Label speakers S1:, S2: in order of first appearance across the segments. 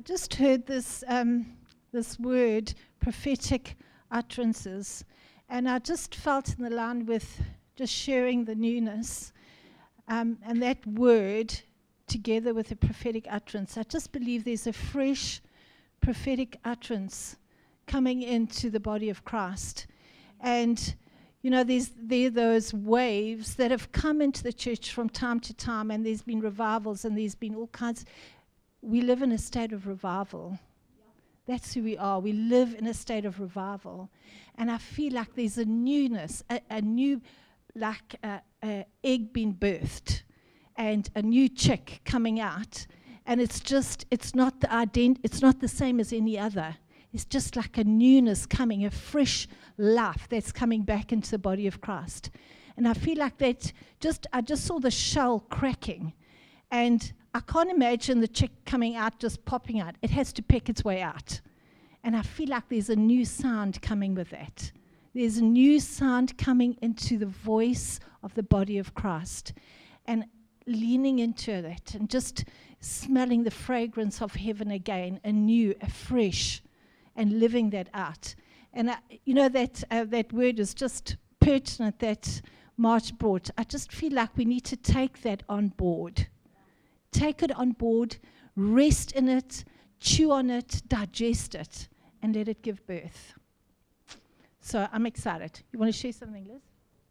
S1: I just heard this word, prophetic utterances, and I just felt in the line with just sharing the newness, and that word together with a prophetic utterance. I just believe there's a fresh prophetic utterance coming into the body of Christ. And there are those waves that have come into the church from time to time, and there's been revivals, and there's been all kinds. We live in a state of revival. That's who we are. We live in a state of revival. And I feel like there's a newness, a new, like a egg being birthed, and a new chick coming out. And it's not it's not the same as any other. It's just like a newness coming, a fresh life that's coming back into the body of Christ. And I feel like I just saw the shell cracking. And I can't imagine the chick coming out, just popping out. It has to peck its way out. And I feel like there's a new sound coming with that. There's a new sound coming into the voice of the body of Christ. And leaning into that and just smelling the fragrance of heaven again, anew, afresh, and living that out. And that word is just pertinent that March brought. I just feel like we need to take that on board. Take it on board, rest in it, chew on it, digest it, and let it give birth. So I'm excited. You want to share something, Liz?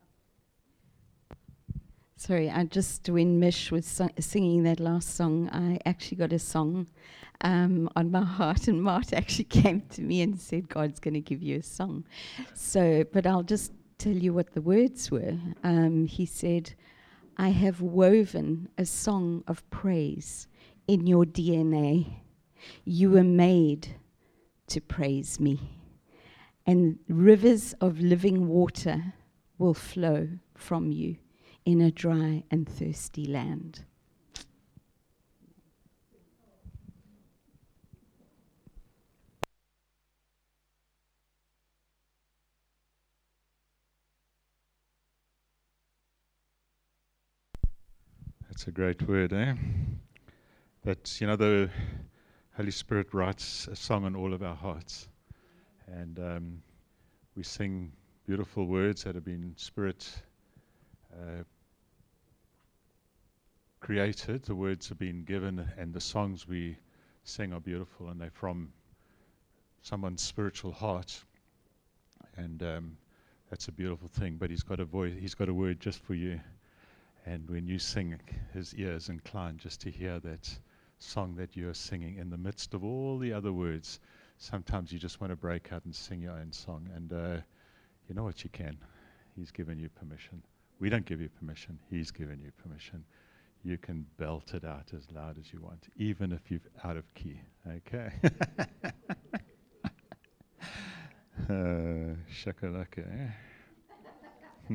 S2: Sorry, when Mish was singing that last song, I actually got a song on my heart, and Mart actually came to me and said, God's going to give you a song. But I'll just tell you what the words were. He said, I have woven a song of praise in your DNA. You were made to praise me. And rivers of living water will flow from you in a dry and thirsty land.
S3: That's a great word, eh? That, the Holy Spirit writes a song on all of our hearts. And we sing beautiful words that have been Spirit created. The words have been given, and the songs we sing are beautiful, and they're from someone's spiritual heart. And that's a beautiful thing. But He's got a voice. He's got a word just for you. And when you sing, His ears incline just to hear that song that you are singing in the midst of all the other words. Sometimes you just want to break out and sing your own song. And you know what? You can. He's given you permission. We don't give you permission. He's given you permission. You can belt it out as loud as you want, even if you're out of key. Okay? Shakalaka, eh?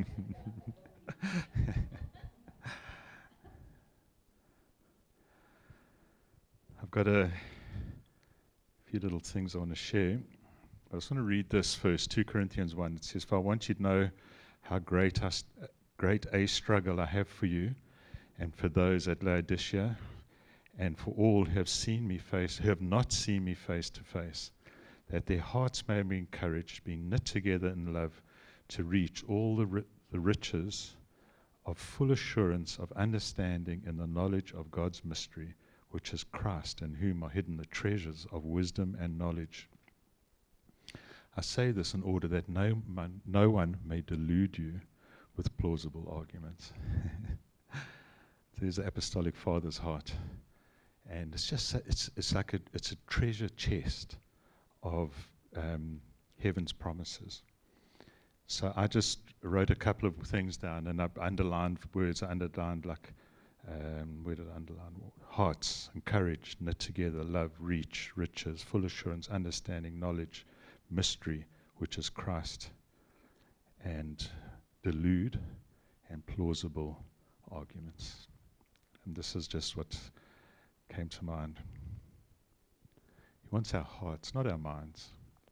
S3: I've got a few little things I want to share. I just want to read this first, 2 Corinthians 1. It says, For I want you to know how great a struggle I have for you, and for those at Laodicea, and for all who have not seen me face to face, that their hearts may be encouraged, being knit together in love, to reach all the riches of full assurance of understanding in the knowledge of God's mystery, which is Christ, in whom are hidden the treasures of wisdom and knowledge. I say this in order that no one may delude you with plausible arguments. There's the apostolic father's heart, and it's like a treasure chest of heaven's promises. So I just wrote a couple of things down, and I've underlined words. I underlined where did I underline? Hearts, encouraged, knit together, love, reach, riches, full assurance, understanding, knowledge, mystery, which is Christ, and delude and plausible arguments. And this is just what came to mind. He wants our hearts, not our minds.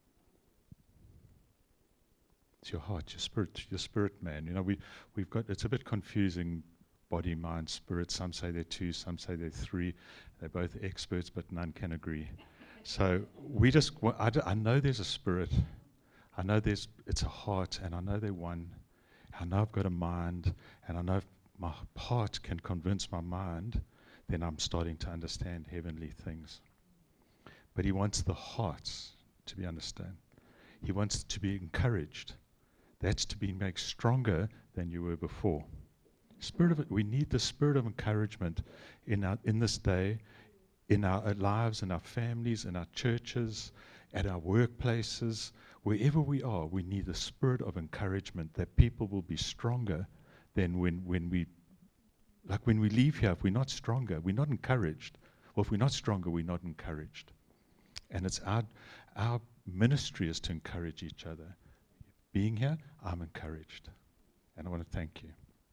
S3: It's your heart, your spirit, man. We've got, it's a bit confusing, body, mind, spirit. Some say they're two, some say they're three. They're both experts, but none can agree. So I know there's a spirit. I know it's a heart, and I know they're one. I know I've got a mind, and I know if my heart can convince my mind, then I'm starting to understand heavenly things. But he wants the hearts to be understood. He wants to be encouraged. That's to be made stronger than you were before. We need the spirit of encouragement in this day, in our lives, in our families, in our churches, at our workplaces, wherever we are. We need the spirit of encouragement that people will be stronger than when we leave here. If we're not stronger, we're not encouraged. Well, if we're not stronger, we're not encouraged. And it's our ministry is to encourage each other. Being here, I'm encouraged. And I want to thank you.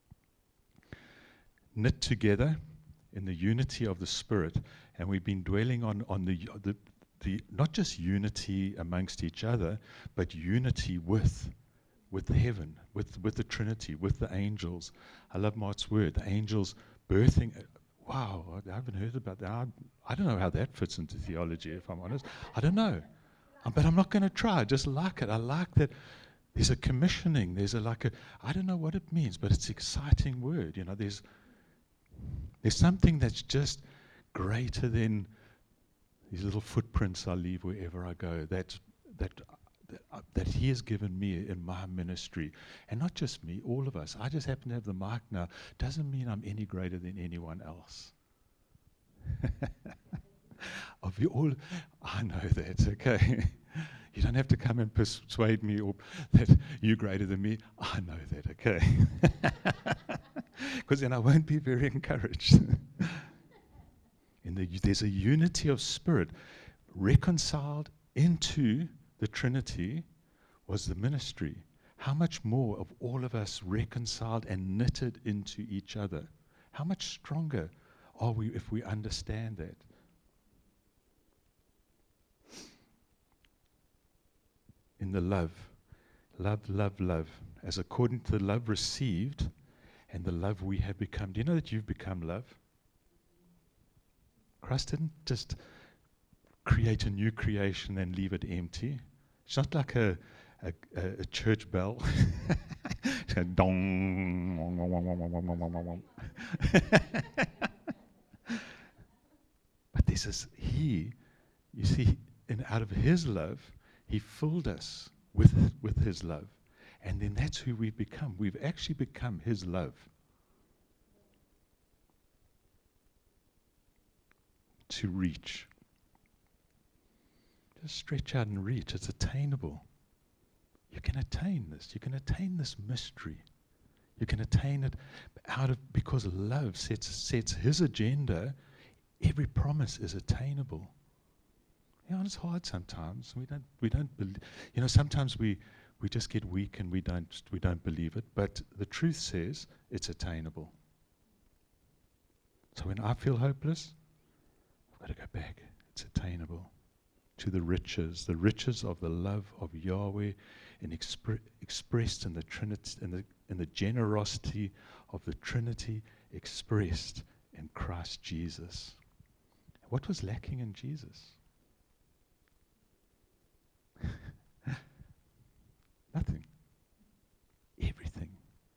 S3: Knit together in the unity of the Spirit, and we've been dwelling on the not just unity amongst each other, but unity with heaven, with the Trinity, with the angels. I love Mark's word, the angels birthing. Wow, I haven't heard about that. I don't know how that fits into theology, if I'm honest. I don't know. But I'm not going to try. I just like it. I like that there's a commissioning. There's I don't know what it means, but it's an exciting word. You know, there's something that's just greater than these little footprints I leave wherever I go, that he has given me in my ministry. And not just me, all of us. I just happen to have the mic now. Doesn't mean I'm any greater than anyone else. Of you all, I know that, okay? You don't have to come and persuade me or that you're greater than me. I know that, okay? Because then I won't be very encouraged. There's a unity of spirit reconciled into the Trinity was the ministry. How much more of all of us reconciled and knitted into each other? How much stronger are we if we understand that? In the love, as according to the love received and the love we have become. Do you know that you've become love? Christ didn't just create a new creation and leave it empty. It's not like a church bell. It's going dong. But this is you see, out of his love, he filled us with his love. And then that's who we've become. We've actually become his love. To reach. Just stretch out and reach. It's attainable. You can attain this. You can attain this mystery. You can attain it because love sets his agenda. Every promise is attainable. You know, it's hard sometimes. We don't believe. You know, sometimes we just get weak and we don't believe it. But the truth says it's attainable. So when I feel hopeless, I've got to go back. It's attainable to the riches of the love of Yahweh, and expressed in the Trinity, in the generosity of the Trinity, expressed in Christ Jesus. What was lacking in Jesus? Nothing. Everything.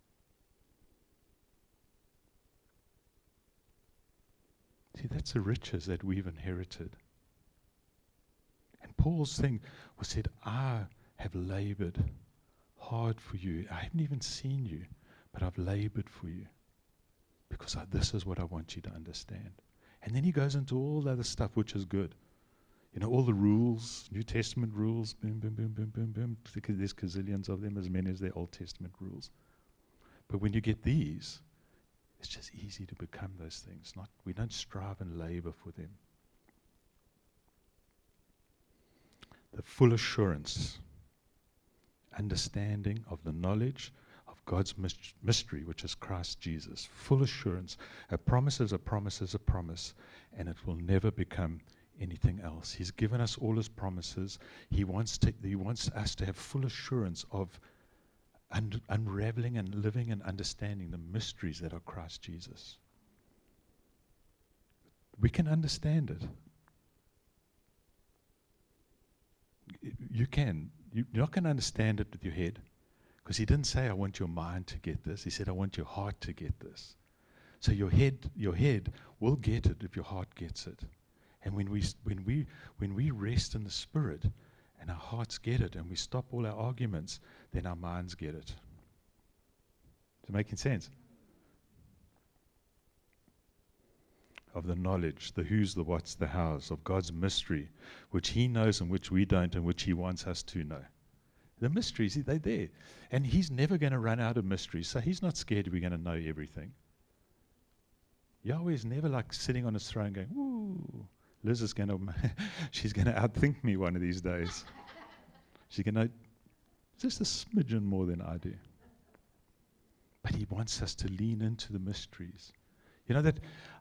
S3: See, that's the riches that we've inherited. And Paul's thing was said, I have labored hard for you. I haven't even seen you, but I've labored for you. Because this is what I want you to understand. And then he goes into all the other stuff, which is good. You know, all the rules, New Testament rules, boom, boom, boom, boom, boom, boom. There's gazillions of them, as many as the Old Testament rules. But when you get these, it's just easy to become those things. We don't strive and labor for them. The full assurance, understanding of the knowledge of God's mystery, which is Christ Jesus. Full assurance. A promise is a promise is a promise, and it will never become anything else. He's given us all his promises. He wants us to have full assurance of unraveling and living and understanding the mysteries that are Christ Jesus. We can understand it. you can. You're not going to understand it with your head, because he didn't say, I want your mind to get this. He said, I want your heart to get this. So your head will get it if your heart gets it. And when we rest in the Spirit and our hearts get it and we stop all our arguments, then our minds get it. Is it making sense? Of the knowledge, the who's, the what's, the how's, of God's mystery, which he knows and which we don't, and which he wants us to know. The mysteries, they're there. And he's never going to run out of mysteries, so he's not scared we're going to know everything. Yahweh is never like sitting on his throne going, woo, Liz is going to, she's going to outthink me one of these days. She's going to just a smidgen more than I do. But he wants us to lean into the mysteries. You know that,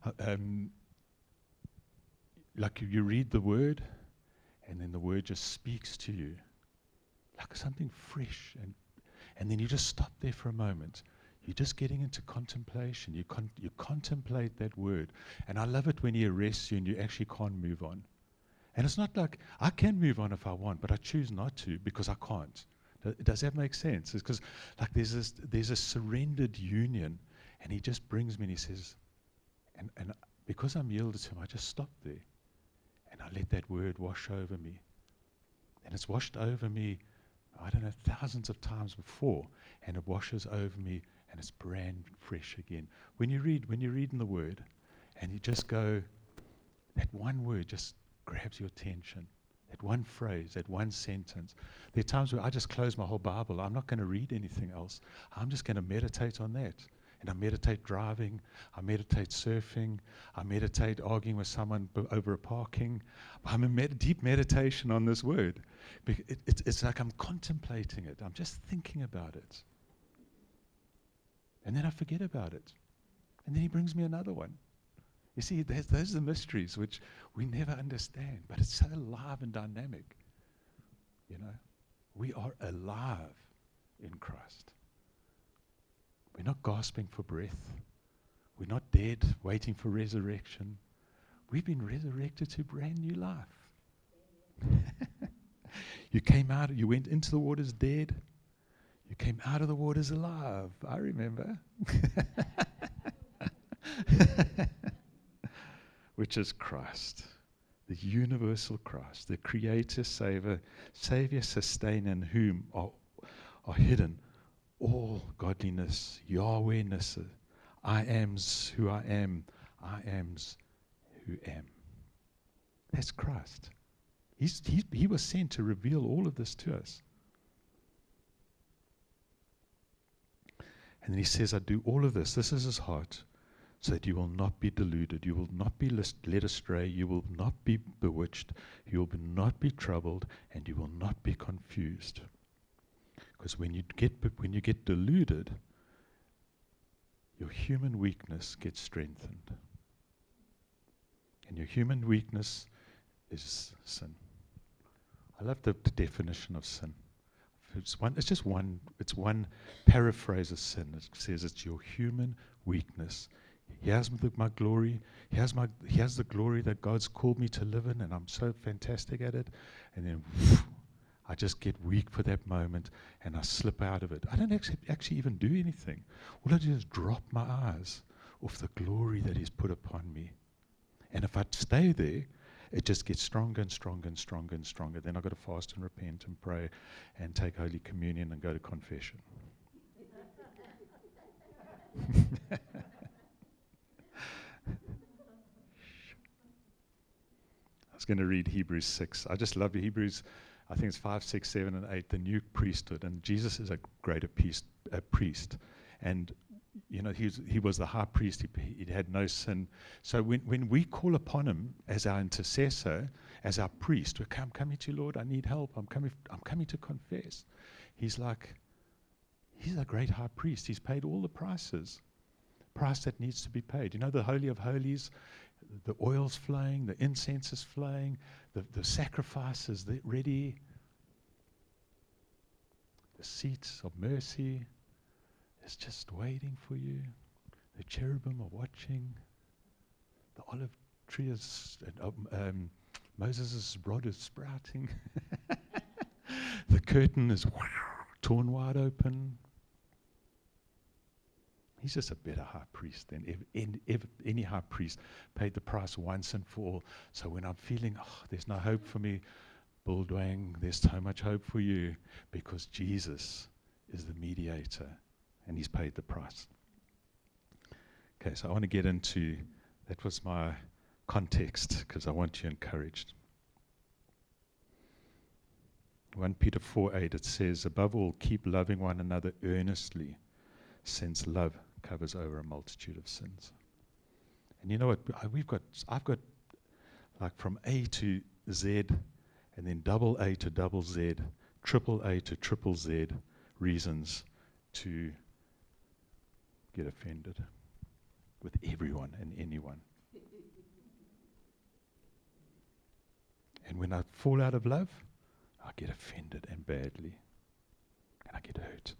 S3: like you read the word, and then the word just speaks to you, like something fresh, and then you just stop there for a moment. You're just getting into contemplation. You contemplate that word. And I love it when he arrests you and you actually can't move on. And it's not like, I can move on if I want, but I choose not to because I can't. Does that make sense? It's because like there's a surrendered union, and he just brings me and he says, and because I'm yielded to him, I just stop there. And I let that word wash over me. And it's washed over me, I don't know, thousands of times before, and it washes over me, and it's brand fresh again. When you read in the word, and you just go, that one word just grabs your attention. That one phrase, that one sentence. There are times where I just close my whole Bible. I'm not going to read anything else. I'm just going to meditate on that. And I meditate driving. I meditate surfing. I meditate arguing with someone over a parking. I'm in deep meditation on this word. It's like I'm contemplating it. I'm just thinking about it. And then I forget about it. And then he brings me another one. You see, those are the mysteries which we never understand, but it's so alive and dynamic. You know, we are alive in Christ. We're not gasping for breath. We're not dead, waiting for resurrection. We've been resurrected to brand new life. You went into the waters dead. You came out of the waters alive. I remember. Which is Christ, the universal Christ, the creator, savior, sustainer, in whom are hidden all godliness, Yahwehness, I am's who I am, I am's who am. That's Christ. He was sent to reveal all of this to us. And then he says, I do all of this. This is his heart, so that you will not be deluded. You will not be led astray. You will not be bewitched. You will not be troubled, and you will not be confused. Because when you get deluded, your human weakness gets strengthened. And your human weakness is sin. I love the definition of sin. It's one paraphrase of sin. It says it's your human weakness. He has my glory. He has the glory that God's called me to live in, and I'm so fantastic at it. And then I just get weak for that moment, and I slip out of it. I don't actually even do anything. All I do is drop my eyes off the glory that He's put upon me. And if I stay there, it just gets stronger and stronger and stronger and stronger. Then I've got to fast and repent and pray and take Holy Communion and go to confession. I was going to read Hebrews 6. I just love Hebrews. I think it's 5, 6, 7, and 8, the new priesthood. And Jesus is a greater priest. And, you know, he was the high priest. He had no sin. So when we call upon him as our intercessor, as our priest, I'm coming to you, Lord, I need help. I'm coming to confess. He's a great high priest. He's paid all the price that needs to be paid. You know, the Holy of Holies, the oil's flowing, the incense is flowing, the sacrifices ready, the seats of mercy is just waiting for you. The cherubim are watching. The olive tree is, Moses' rod is sprouting. the curtain is torn wide open. He's just a better high priest than any high priest. Paid the price once and for all. So when I'm feeling, there's no hope for me, Bill Dwang, there's so much hope for you, because Jesus is the mediator and he's paid the price. Okay, so I want to get into, that was my context, because I want you encouraged. 1 Peter 4:8, it says, above all, keep loving one another earnestly, since love covers over a multitude of sins. And you know what? I've got like from A to Z, and then double A to double Z, triple A to triple Z reasons to get offended with everyone and anyone. And when I fall out of love, I get offended and badly, and I get hurt.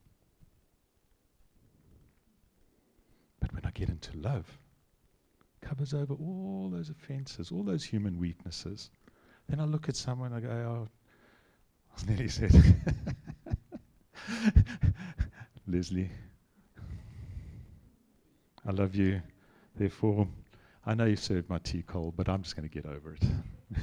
S3: But when I get into love, it covers over all those offenses, all those human weaknesses. Then I look at someone, I go, as Nelly said, Leslie, I love you. Therefore, I know you served my tea cold, but I'm just going to get over it.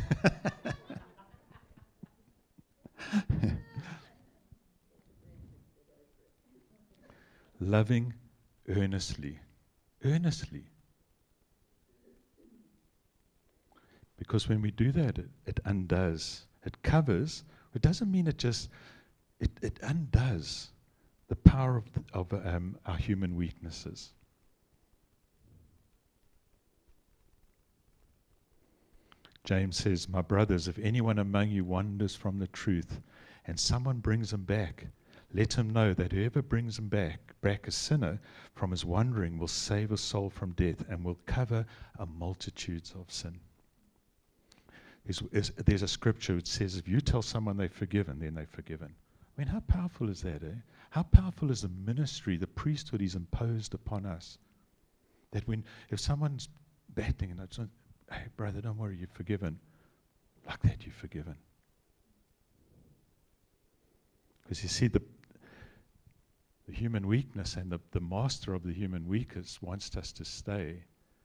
S3: Loving earnestly. Earnestly. Because when we do that, it undoes. It covers. It doesn't mean it just, it undoes the power of our human weaknesses. James says, my brothers, if anyone among you wanders from the truth, and someone brings him back, let him know that whoever brings him back a sinner from his wandering will save a soul from death and will cover a multitude of sin. There's a scripture which says, if you tell someone they're forgiven, then they're forgiven. I mean, how powerful is that, eh? How powerful is the ministry, the priesthood he's imposed upon us? That if someone's battling and it's, hey, brother, don't worry, you're forgiven. Like that, you're forgiven. Because you see, the human weakness and the master of the human weakness wants us to stay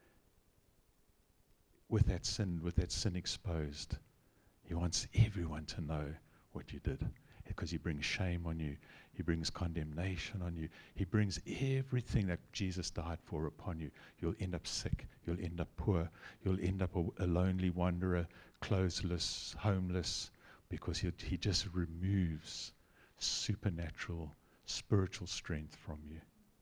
S3: with that sin exposed. He wants everyone to know what you did, because he brings shame on you. He brings condemnation on you. He brings everything that Jesus died for upon you. You'll end up sick. You'll end up poor. You'll end up a lonely wanderer, clothesless, homeless, because he just removes supernatural, spiritual strength from you.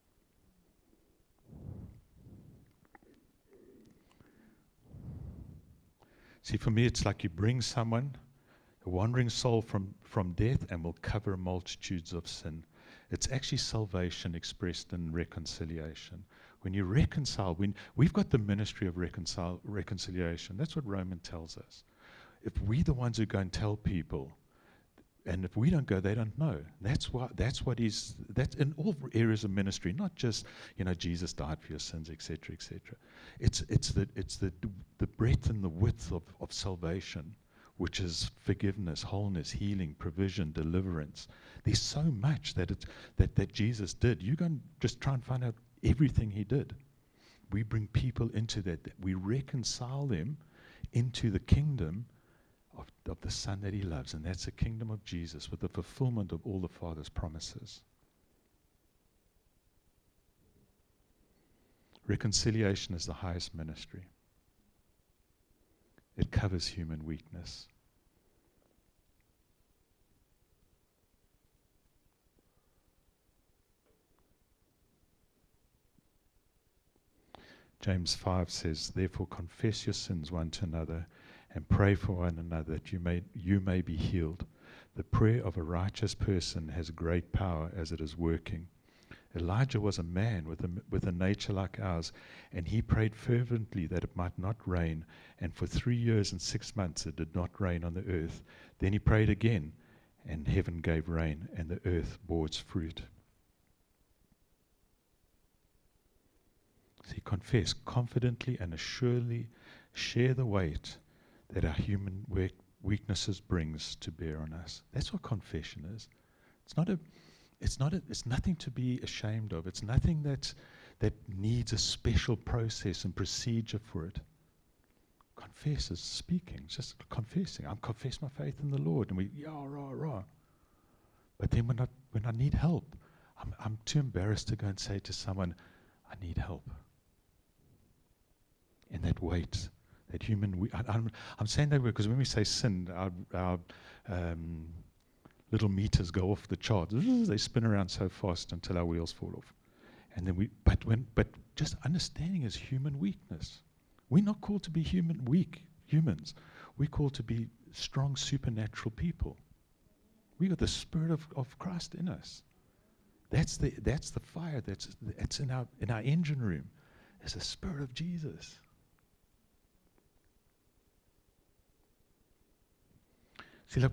S3: See, for me, it's like you bring someone, a wandering soul from death, and will cover multitudes of sin. It's actually salvation expressed in reconciliation. When you reconcile, we've got the ministry of reconciliation. That's what Romans tells us. If we're the ones who go and tell people, and if we don't go, they don't know. That's in all areas of ministry, not just, Jesus died for your sins, etc., etc. It's the breadth and the width of salvation, which is forgiveness, wholeness, healing, provision, deliverance. There's so much that Jesus did. You go and just try and find out everything he did. We bring people into that. We reconcile them into the kingdom of the Son that he loves, and that's the kingdom of Jesus, with the fulfillment of all the Father's promises. Reconciliation is the highest ministry. It covers human weakness. James 5 says, therefore confess your sins one to another and pray for one another that you may be healed. The prayer of a righteous person has great power as it is working. Elijah was a man with a nature like ours, and he prayed fervently that it might not rain, and for 3 years and 6 months it did not rain on the earth. Then he prayed again, and heaven gave rain, and the earth bore its fruit. So confess confidently and assuredly, share the weight that our human weaknesses brings to bear on us. That's what confession is. It's nothing to be ashamed of. It's nothing that needs a special process and procedure for it. Confess is speaking, just confessing. I confess my faith in the Lord, and we rah. But then when I need help, I'm too embarrassed to go and say to someone, I need help. And that weight, that human. I'm saying that because when we say sin, our little meters go off the chart. They spin around so fast until our wheels fall off. And then but just understanding is human weakness. We're not called to be weak humans. We're called to be strong, supernatural people. We got the Spirit of Christ in us. That's the fire that's in our engine room. It's the Spirit of Jesus. See, look,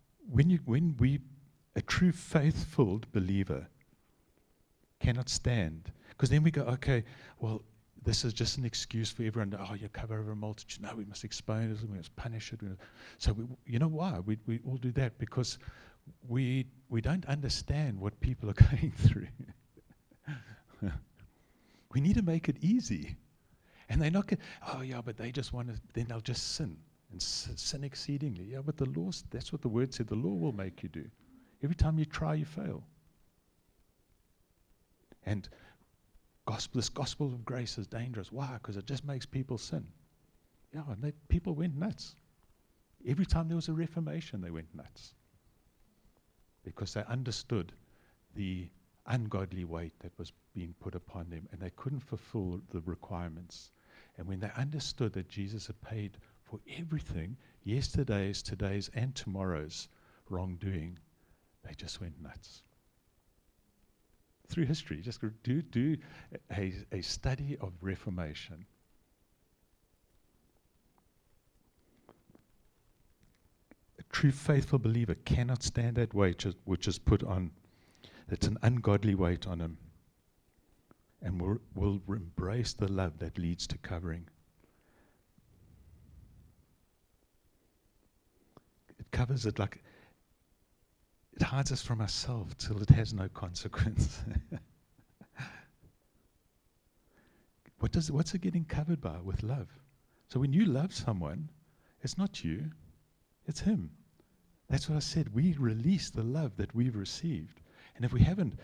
S3: a true faith-filled believer cannot stand, because then we go, okay, well, this is just an excuse for everyone to, you cover over a multitude. No, we must expose it, we must punish it. So you know why? We all do that because we don't understand what people are going through. We need to make it easy. And they're not going, but they just want to, then they'll just sin. And sin exceedingly. Yeah, but the law, that's what the word said, the law will make you do. Every time you try, you fail. And this gospel of grace is dangerous. Why? Because it just makes people sin. Yeah, and people went nuts. Every time there was a reformation, they went nuts. Because they understood the ungodly weight that was being put upon them, and they couldn't fulfill the requirements. And when they understood that Jesus had paid for everything, yesterday's, today's, and tomorrow's wrongdoing, they just went nuts. Through history, just do a study of Reformation. A true faithful believer cannot stand that weight which is put on. It's an ungodly weight on him, and will embrace the love that leads to covering. It covers it like it hides us from ourselves till it has no consequence. What's it getting covered by? With love. So when you love someone, it's not you, it's him. That's what I said. We release the love that we've received. And if we haven't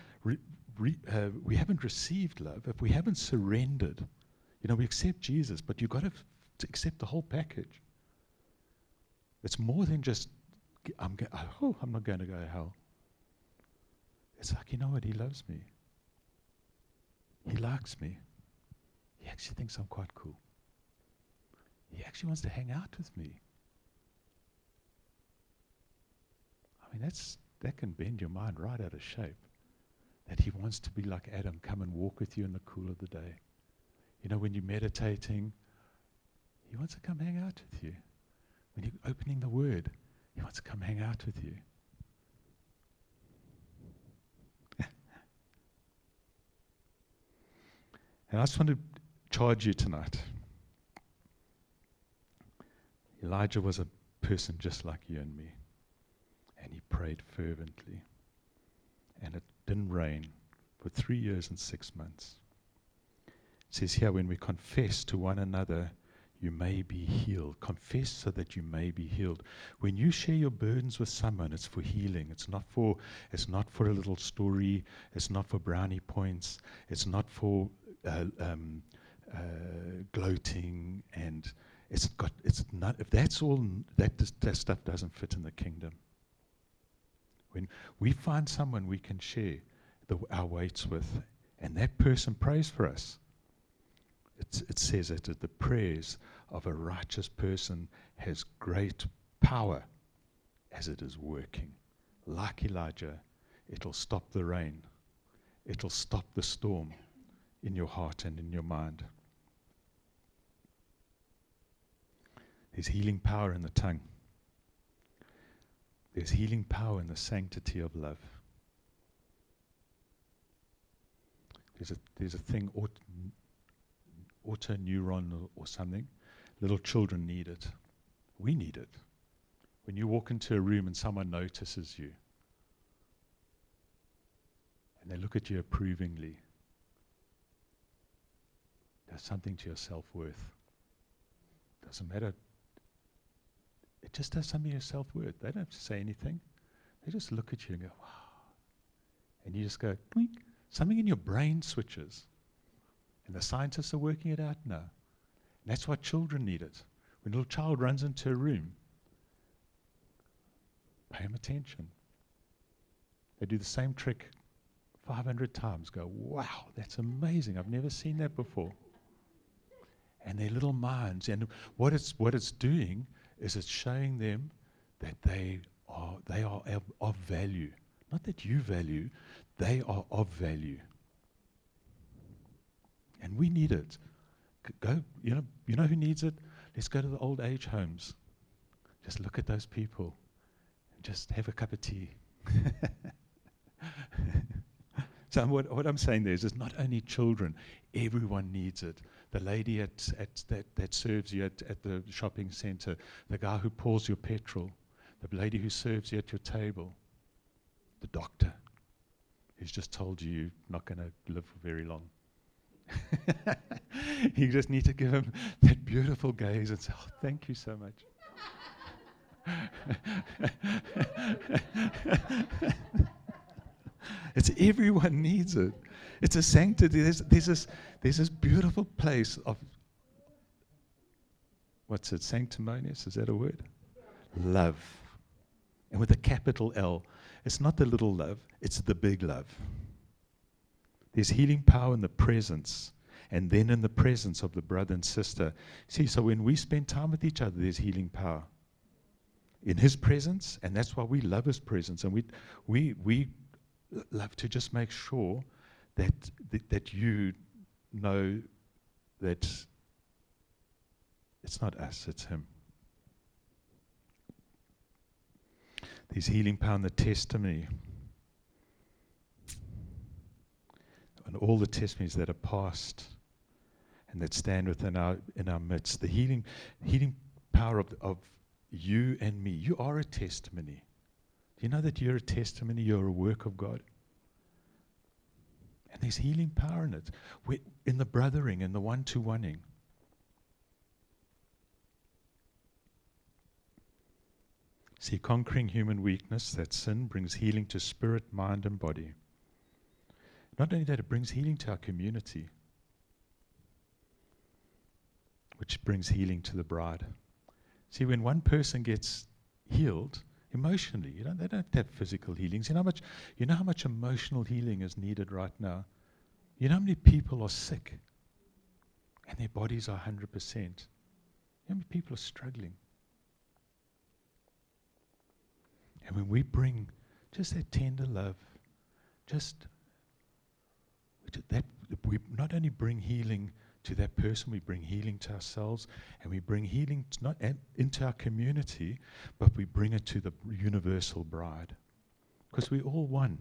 S3: received love, if we haven't surrendered, we accept Jesus, but you've got to accept the whole package. It's more than just, I'm not going to go to hell. It's like, you know what? He loves me. He likes me. He actually thinks I'm quite cool. He actually wants to hang out with me. I mean, that can bend your mind right out of shape. That he wants to be like Adam, come and walk with you in the cool of the day. When you're meditating, he wants to come hang out with you. When you're opening the Word, he wants to come hang out with you. And I just want to charge you tonight. Elijah was a person just like you and me. And he prayed fervently. And it didn't rain for 3 years and 6 months. It says here, when we confess to one another, you may be healed. Confess so that you may be healed. When you share your burdens with someone, it's for healing. It's not for a little story. It's not for brownie points. It's not for gloating, and it's not. If that's all, that stuff doesn't fit in the kingdom. When we find someone we can share our weights with, and that person prays for us, it says that the prayers of a righteous person has great power as it is working. Like Elijah, it'll stop the rain. It'll stop the storm in your heart and in your mind. There's healing power in the tongue. There's healing power in the sanctity of love. There's a thing, autoneuron or something. Little children need it. We need it. When you walk into a room and someone notices you, and they look at you approvingly, does something to your self-worth. Doesn't matter. It just does something to your self-worth. They don't have to say anything. They just look at you and go, wow. And you just go, clink. Something in your brain switches. And the scientists are working it out now. And that's why children need it. When a little child runs into a room, pay them attention. They do the same trick 500 times. Go, wow, that's amazing. I've never seen that before. And their little minds, and what it's doing is it's showing them that they are of value. Not that you value, they are of value. And we need it. Go, you know who needs it? Let's go to the old age homes. Just look at those people. And just have a cup of tea. So what I'm saying there is not only children, everyone needs it. The lady that serves you at the shopping center, the guy who pours your petrol, the lady who serves you at your table, the doctor who's just told you you're not going to live for very long. You just need to give him that beautiful gaze and say, oh, thank you so much. It's everyone needs it. It's a sanctity. There's this beautiful place of, what's it, sanctimonious? Is that a word? Love. And with a capital L. It's not the little love, it's the big love. There's healing power in the presence, and then in the presence of the brother and sister. See, so when we spend time with each other, there's healing power. In his presence, and that's why we love his presence, and we love to just make sure that you know that it's not us, it's him. There's healing power in the testimony. And all the testimonies that are past and that stand within in our midst. The healing power of you and me. You are a testimony. Do you know that you're a testimony? You're a work of God. And there's healing power in it. In the brothering, in the one-to-oneing. See, conquering human weakness, that sin, brings healing to spirit, mind, and body. Not only that, it brings healing to our community, which brings healing to the bride. See, when one person gets healed emotionally, they don't have physical healings. You know how much emotional healing is needed right now? You know how many people are sick and their bodies are 100%? You know how many people are struggling? And when we bring just that tender love, we not only bring healing to that person, we bring healing to ourselves, and we bring healing into our community, but we bring it to the universal bride. Because we're all one.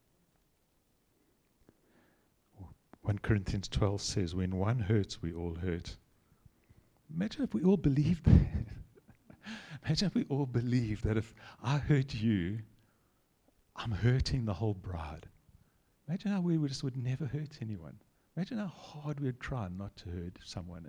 S3: 1 Corinthians 12 says, when one hurts, we all hurt. Imagine if we all believed that. Imagine if we all believed that if I hurt you, I'm hurting the whole bride. Imagine how we would never hurt anyone. Imagine how hard we'd try not to hurt someone.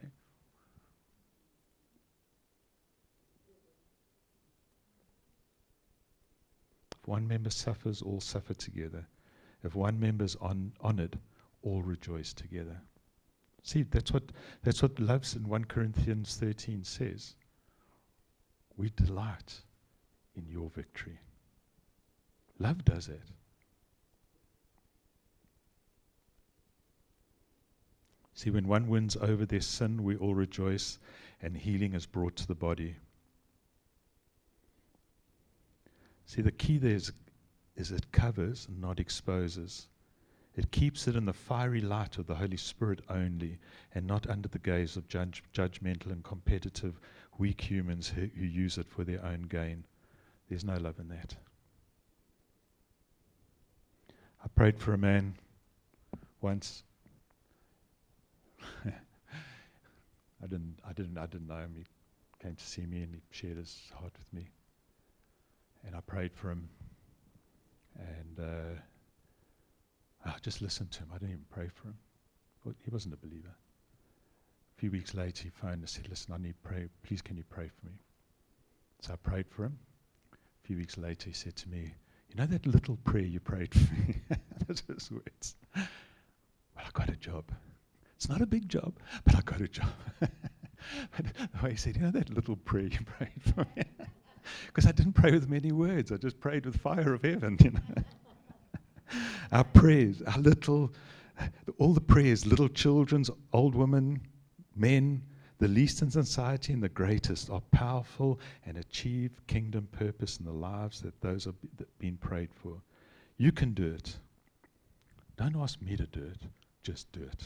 S3: If one member suffers, all suffer together. If one member is honored, all rejoice together. See, that's what love in 1 Corinthians 13 says. We delight in your victory. Love does it. See, when one wins over their sin, we all rejoice, and healing is brought to the body. See, the key there is it covers and not exposes. It keeps it in the fiery light of the Holy Spirit only, and not under the gaze of judgmental and competitive, weak humans who use it for their own gain. There's no love in that. I prayed for a man once. I didn't know him. He came to see me and he shared his heart with me. And I prayed for him, and I just listened to him. I didn't even pray for him. Well, he wasn't a believer. A few weeks later, he phoned and said, listen, I need prayer. Please, can you pray for me? So I prayed for him. A few weeks later, he said to me, you know that little prayer you prayed for me? Those were his words. Well, I got a job. It's not a big job, but I got a job. But the way he said, you know that little prayer you prayed for me? Because I didn't pray with many words. I just prayed with fire of heaven, you know. Our prayers, all the prayers, little children's, old women, men, the least in society and the greatest, are powerful and achieve kingdom purpose in the lives that those have been prayed for. You can do it. Don't ask me to do it. Just do it.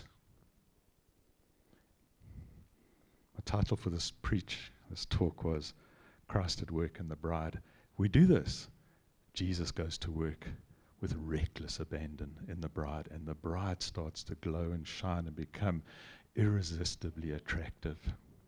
S3: My title for this talk was Christ at Work in the Bride. We do this. Jesus goes to work with reckless abandon in the bride, and the bride starts to glow and shine and become irresistibly attractive.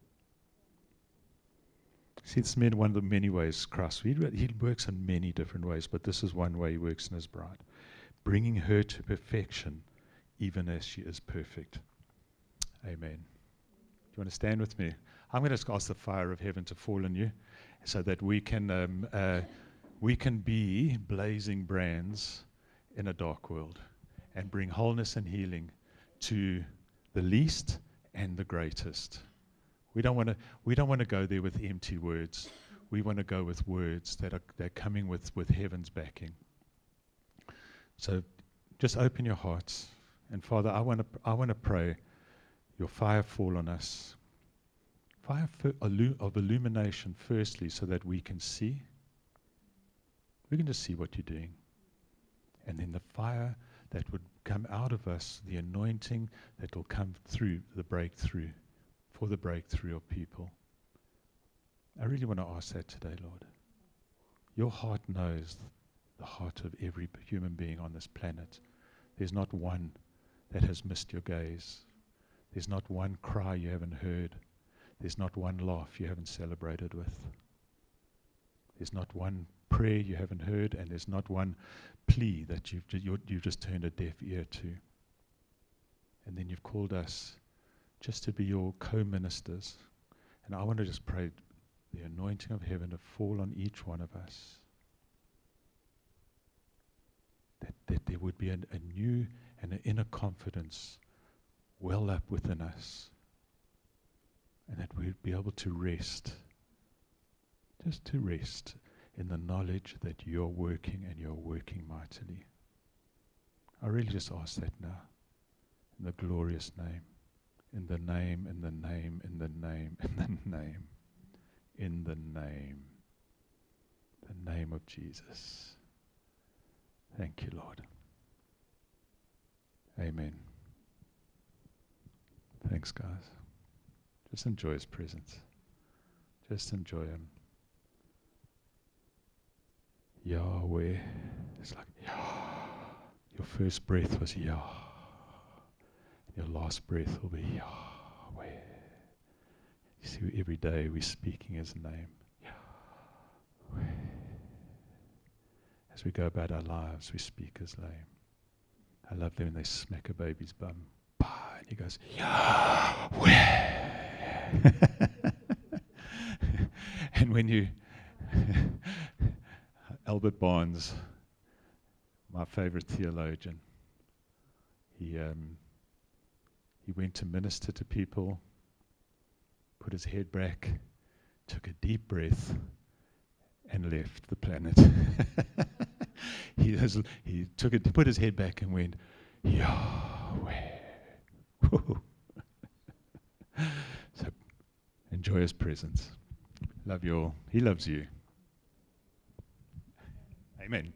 S3: See, it's one of the many ways Christ, he works in many different ways, but this is one way he works in his bride, bringing her to perfection even as she is perfect. Amen. Do you want to stand with me? I'm going to ask the fire of heaven to fall on you so that we can be blazing brands in a dark world and bring wholeness and healing to the least and the greatest. We don't want to go there with empty words. We want to go with words they're coming with heaven's backing. So just open your hearts, and Father, I want to pray your fire fall on us. Fire of illumination firstly, so that we can see. We can just see what you're doing. And then the fire that would come out of us, the anointing that will come through the breakthrough, for the breakthrough of people. I really want to ask that today, Lord. Your heart knows the heart of every human being on this planet. There's not one that has missed your gaze. There's not one cry you haven't heard. There's not one laugh you haven't celebrated with. There's not one prayer you haven't heard, and there's not one plea that you've just turned a deaf ear to. And then you've called us just to be your co-ministers. And I want to just pray the anointing of heaven to fall on each one of us. That there would be a new and an inner confidence well up within us. And that we'd be able to rest, just to rest in the knowledge that you're working and you're working mightily. I really just ask that now, in the glorious name, in the name, in the name, in the name, in the name, in the name of Jesus. Thank you, Lord. Amen. Thanks, guys. Just enjoy his presence. Just enjoy him. Yahweh. It's like Yah. Your first breath was Yah. Your last breath will be Yahweh. You see, every day we're speaking his name. Yahweh. As we go about our lives, we speak his name. I love them when they smack a baby's bum. And he goes, Yahweh. And when you Albert Barnes, my favorite theologian, he went to minister to people, put his head back, took a deep breath, and left the planet. He put his head back and went, Yahweh. So enjoy his presence. Love you all. He loves you. Amen.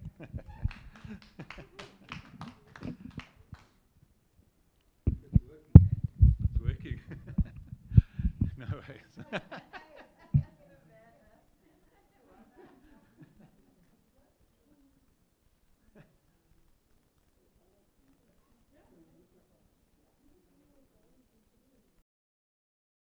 S3: It's working. No way.